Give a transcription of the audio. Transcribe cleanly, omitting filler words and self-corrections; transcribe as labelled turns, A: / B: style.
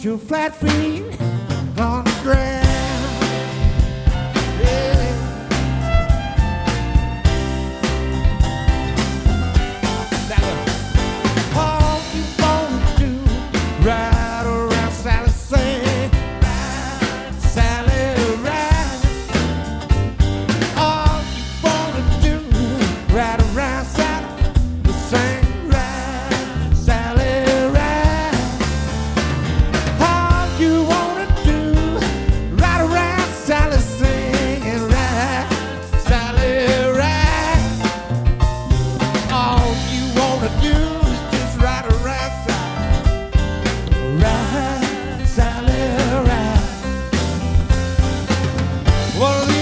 A: put your flat feet on the ground. Yeah. Now, all you wanna do, ride around Sally, say, ride, Sally, ride. All you wanna do, ride around Sally, sing, ride, Sally, ride. All you wanna do, ride around Sally, sing and ride, Sally, ride. All you wanna do is just ride around Sally, ride, Sally, ride. Well,